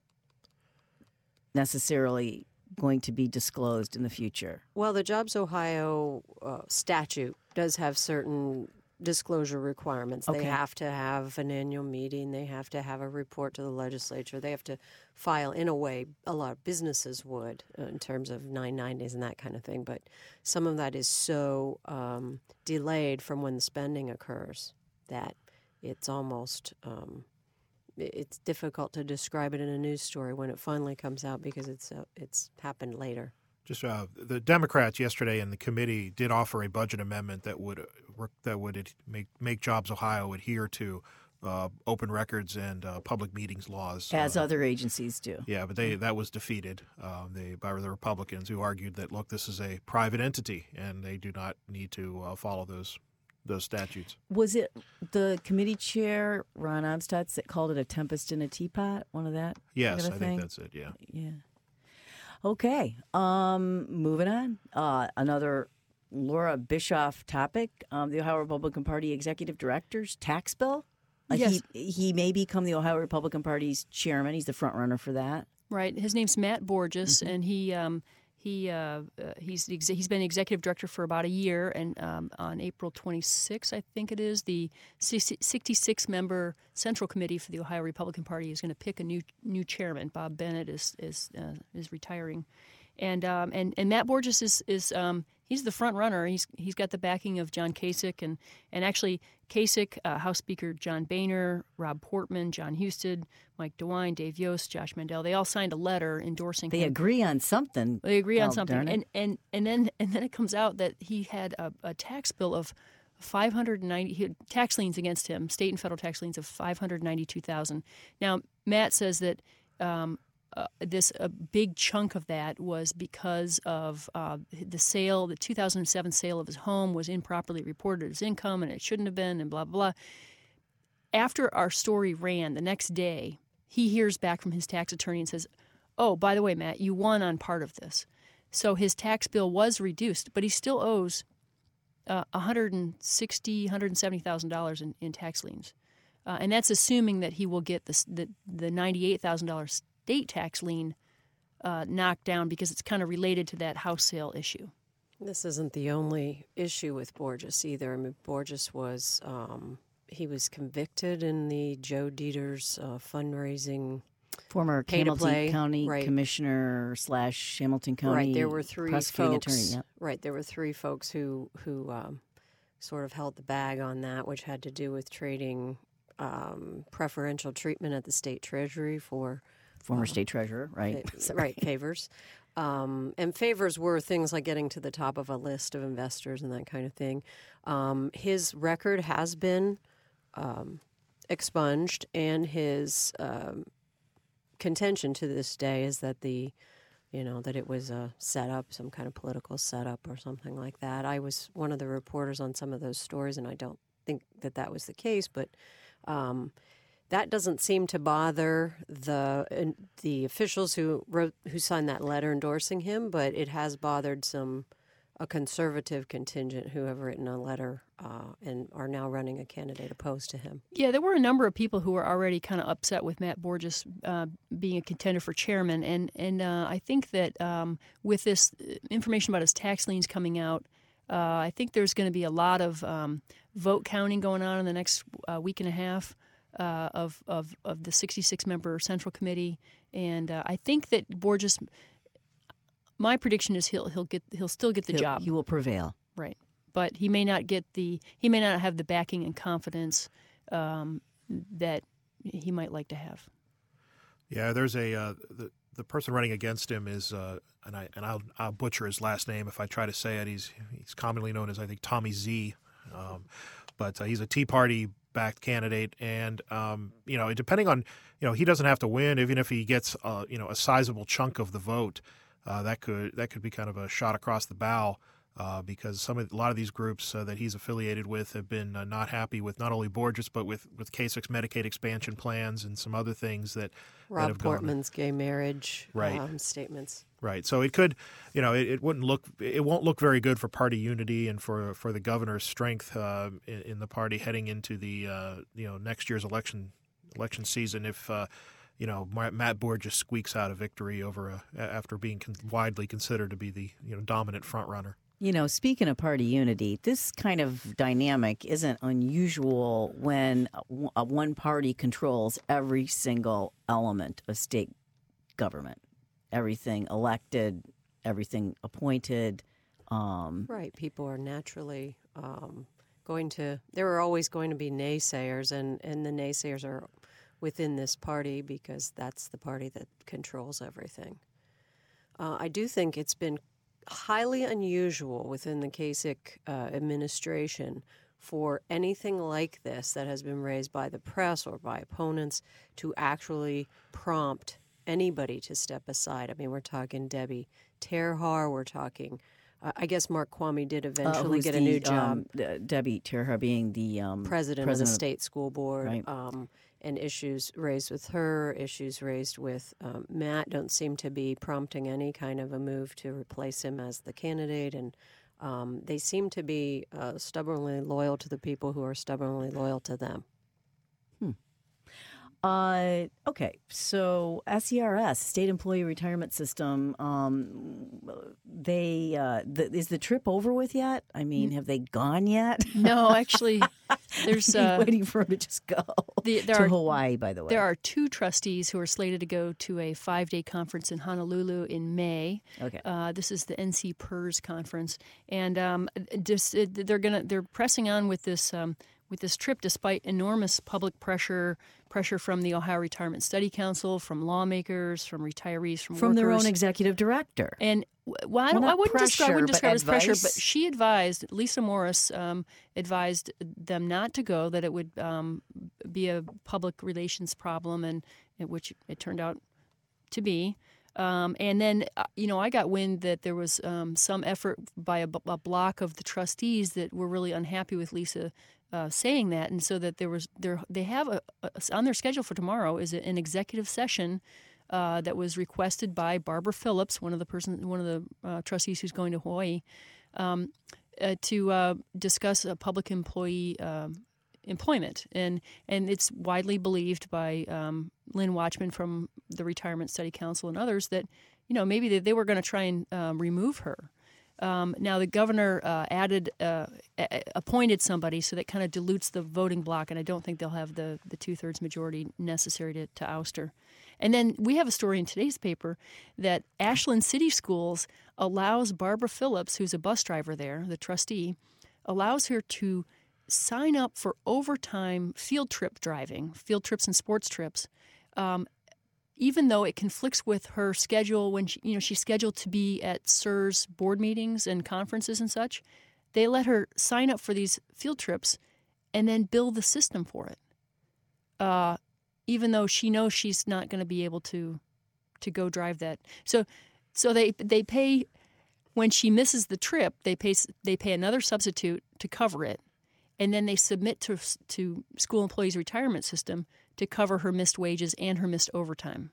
necessarily going to be disclosed in the future. Well, the Jobs Ohio uh, statute does have certain disclosure requirements. Okay. They have to have an annual meeting. They have to have a report to the legislature. They have to file in a way a lot of businesses would uh, in terms of nine nineties and that kind of thing. But some of that is so um, delayed from when the spending occurs that it's almost um, i- it's difficult to describe it in a news story when it finally comes out because it's uh, it's happened later. Just uh, the Democrats yesterday in the committee did offer a budget amendment that would uh, work, that would ad- make make Jobs Ohio adhere to uh, open records and uh, public meetings laws, As uh, other agencies do. Yeah, but they that was defeated uh, they, by the Republicans, who argued that, look, this is a private entity and they do not need to uh, follow those those statutes. Was it the committee chair, Ron Obstutz, that called it a tempest in a teapot? One of that? Yes, kind of I thing? think that's it. Yeah. Yeah. Okay. Um, moving on. Uh, another Laura Bischoff topic. Um, the Ohio Republican Party executive director's tax bill. Uh, Yes. He, he may become the Ohio Republican Party's chairman. He's the front runner for that. Right. His name's Matt Borges, Mm-hmm. and he um, he uh, uh, he's the exe- he's been executive director for about a year. And um, on April twenty-sixth, I think it is, the sixty-six member Central Committee for the Ohio Republican Party is going to pick a new new chairman. Bob Bennett is is uh, is retiring, and um, and and Matt Borges is is um, he's the front runner. He's he's got the backing of John Kasich and and actually Kasich, uh, House Speaker John Boehner, Rob Portman, John Husted, Mike DeWine, Dave Yost, Josh Mandel. They all signed a letter endorsing They him. agree on something. They agree on Oh, something, darn it. and and and then and then it comes out that he had a, a tax bill of five hundred ninety he had tax liens against him, state and federal tax liens of five hundred ninety-two thousand. Now Matt says that um, uh, this a big chunk of that was because of uh, the sale, the two thousand seven sale of his home was improperly reported as income, and it shouldn't have been, and blah blah blah. After our story ran, the next day he hears back from his tax attorney and says, "Oh, by the way, Matt, you won on part of this." So his tax bill was reduced, but he still owes uh, one hundred sixty thousand dollars, one hundred seventy thousand dollars in, in tax liens. Uh, and that's assuming that he will get this, the, the ninety-eight thousand dollars state tax lien uh, knocked down because it's kind of related to that house sale issue. This isn't the only issue with Borges either. I mean, Borges was um, he was convicted in the Joe Dieters uh, fundraising. Former Pay to Hamilton play, County right. Commissioner slash Hamilton County Right, there were three prosecuting folks. attorney. Yep. Right, there were three folks who who um, sort of held the bag on that, which had to do with trading um, preferential treatment at the state treasury for Former state treasurer, right? fa- Sorry. right favors. Um, and favors were things like getting to the top of a list of investors and that kind of thing. Um, his record has been um, expunged, and his um, contention to this day is that the, you know, that it was a setup, some kind of political setup or something like that. I was one of the reporters on some of those stories, and I don't think that that was the case, but um, that doesn't seem to bother the uh, the officials who wrote who signed that letter endorsing him, but it has bothered some a conservative contingent who have written a letter uh, and are now running a candidate opposed to him. Yeah, there were a number of people who were already kind of upset with Matt Borges uh, being a contender for chairman, and and uh, I think that um, with this information about his tax liens coming out, uh, I think there's going to be a lot of um, vote counting going on in the next uh, week and a half. uh, of, of of the sixty-six member Central Committee, and uh, I think that Borges. My prediction is he'll he'll get he'll still get the He'll- job. He will prevail. Right, but he may not get the he may not have the backing and confidence um, that he might like to have. Yeah, there's a uh, the the person running against him is uh, and I and I'll, I'll butcher his last name if I try to say it. He's he's commonly known as I think Tommy Z, um, but uh, he's a Tea Party backed candidate, and um, you know, depending on you know he doesn't have to win, even if he gets uh, you know a sizable chunk of the vote, uh, that could that could be kind of a shot across the bow. Uh, because some of a lot of these groups uh, that he's affiliated with have been uh, not happy with not only Borges but with with Kasich's Medicaid expansion plans and some other things that that Rob have gone- Portman's gay marriage Right. um, statements. Right. So it could, you know, it, it wouldn't look, it won't look very good for party unity and for for the governor's strength uh, in, in the party heading into the uh, you know next year's election election season if. Uh, You know, Matt Borges squeaks out a victory over a, after being con- widely considered to be the you know dominant front runner. You know, speaking of party unity, this kind of dynamic isn't unusual when a one party controls every single element of state government, everything elected, everything appointed. Um, Right. People are naturally um, going to, there are always going to be naysayers, and, and the naysayers are within this party because that's the party that controls everything. Uh, I do think it's been highly unusual within the Kasich uh, administration for anything like this that has been raised by the press or by opponents to actually prompt anybody to step aside. I mean, we're talking Debbie Terhar, we're talking, uh, I guess Mark Kwame did uh, eventually who's get a the, new job. um, De- Debbie Terhar being the um, president, president of the state school board, Right. um, and issues raised with her, issues raised with um, Matt don't seem to be prompting any kind of a move to replace him as the candidate, and um, they seem to be uh, stubbornly loyal to the people who are stubbornly loyal to them. Uh, okay, so S E R S, State Employee Retirement System, um, they uh, the, is the trip over with yet? I mean, have they gone yet? No, actually, there's I'm uh, waiting for them to just go the, there to are, Hawaii. By the way, There are two trustees who are slated to go to a five-day conference in Honolulu in May. Okay. Uh, this is the N C P E R S conference, and um, just they're gonna they're pressing on with this um, with this trip despite enormous public pressure pressure from the Ohio Retirement Study Council, from lawmakers, from retirees, from from their workers. own executive director. And w- well, I, Well, don't, I not wouldn't describe, I pressure, wouldn't but describe it as pressure, but advice? she advised, Lisa Morris um, advised them not to go, that it would um, be a public relations problem, and and which it turned out to be. Um, and then, uh, you know, I got wind that there was um, some effort by a, b- a block of the trustees that were really unhappy with Lisa uh, saying that, and so that there was there they have a, a on their schedule for tomorrow is an executive session uh, that was requested by Barbara Phillips, one of the person one of the uh, trustees who's going to Hawaii, um, uh, to uh, discuss a public employee. Um, employment, and and it's widely believed by um, Lynn Watchman from the Retirement Study Council and others that, you know, maybe they, they were going to try and um, remove her. Um, now the governor uh, added uh, a- appointed somebody, so that kind of dilutes the voting block, and I don't think they'll have the the two thirds majority necessary to, to oust her. And then we have a story in today's paper that Ashland City Schools allows Barbara Phillips, who's a bus driver there, the trustee, allows her to sign up for overtime field trip driving, field trips and sports trips, um, even though it conflicts with her schedule when she, you know, she's scheduled to be at S E R S board meetings and conferences and such. They let her sign up for these field trips and then bill the system for it, uh, even though she knows she's not going to be able to to go drive that. So, so they they pay when she misses the trip. They pay they pay another substitute to cover it. And then they submit to to school employees' retirement system to cover her missed wages and her missed overtime.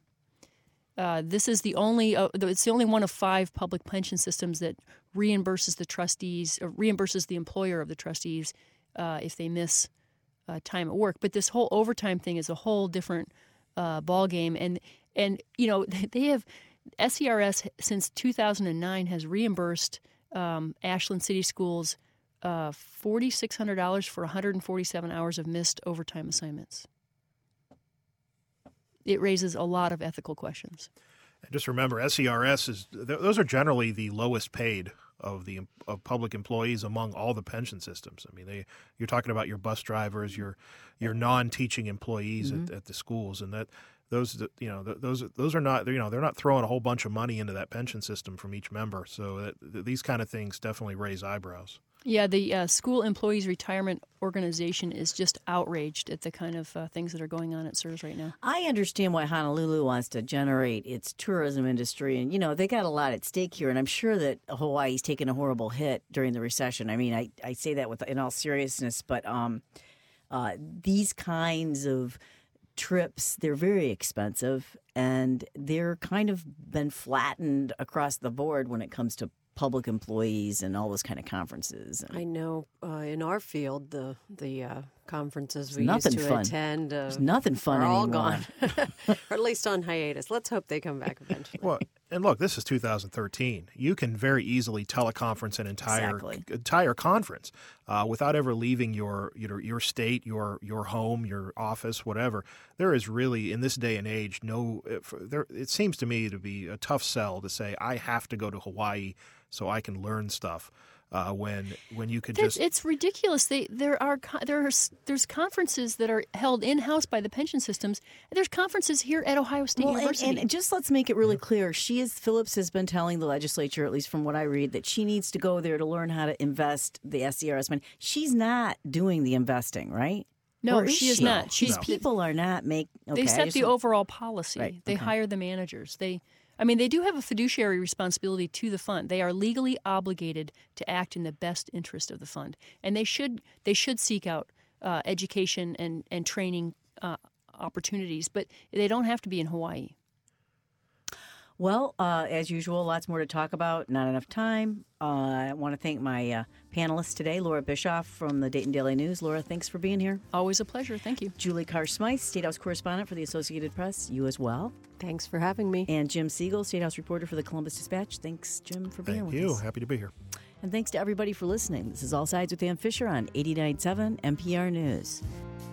Uh, this is the only uh, it's the only one of five public pension systems that reimburses the trustees or reimburses the employer of the trustees uh, if they miss uh, time at work. But this whole overtime thing is a whole different uh, ball game, and and you know they have S E R S since two thousand nine has reimbursed um, Ashland City Schools Uh, four thousand six hundred dollars for one hundred forty-seven hours of missed overtime assignments. it raises a lot of ethical questions. And just remember, S E R S is th- those are generally the lowest paid of the of public employees among all the pension systems. I mean, they you're talking about your bus drivers, your your non-teaching employees Mm-hmm. at, at the schools, and that those you know those those are not you know they're not throwing a whole bunch of money into that pension system from each member. So that, th- these kind of things definitely raise eyebrows. Yeah, the uh, School Employees Retirement Organization is just outraged at the kind of uh, things that are going on at C E R S right now. I understand why Honolulu wants to generate its tourism industry, and you know they got a lot at stake here. And I'm sure that Hawaii's taken a horrible hit during the recession. I mean, I, I say that with in all seriousness, but um, uh, these kinds of trips, they're very expensive, and they're kind of been flattened across the board when it comes to public employees and all those kind of conferences. I know uh, in our field, the the uh, conferences It's we used nothing to fun. attend uh, There's nothing fun are all anymore. gone, or at least on hiatus. Let's hope they come back eventually. Well, and look, this is two thousand thirteen. You can very easily teleconference an entire Exactly. entire conference uh, without ever leaving your your your state, your your home, your office, whatever. There is really in this day and age no. There, it seems to me to be a tough sell to say I have to go to Hawaii so I can learn stuff. Uh, when when you could That's, just it's ridiculous. They there are co- there are s- there's conferences that are held in house by the pension systems. There's conferences here at Ohio State Well, and, University. and just let's make it really clear. She is Phillips has been telling the legislature, at least from what I read, that she needs to go there to learn how to invest the S E R S money. She's not doing the investing, right? no, Or is she is she? not. She's These people are not make. Okay, They I set just the want- overall policy. Right, They okay. hire the managers. They, I mean, they do have a fiduciary responsibility to the fund. They are legally obligated to act in the best interest of the fund, and they should they should seek out uh, education and and training uh, opportunities. But they don't have to be in Hawaii. Well, uh, as usual, lots more to talk about. Not enough time. Uh, I want to thank my uh, panelists today, Laura Bischoff from the Dayton Daily News. Laura, thanks for being here. Always a pleasure. Thank you. Julie Carr-Smythe, State House correspondent for the Associated Press. You as well. Thanks for having me. And Jim Siegel, State House reporter for the Columbus Dispatch. Thanks, Jim, for being thank with you. us. Happy to be here. And thanks to everybody for listening. This is All Sides with Ann Fisher on eighty-nine point seven N P R News.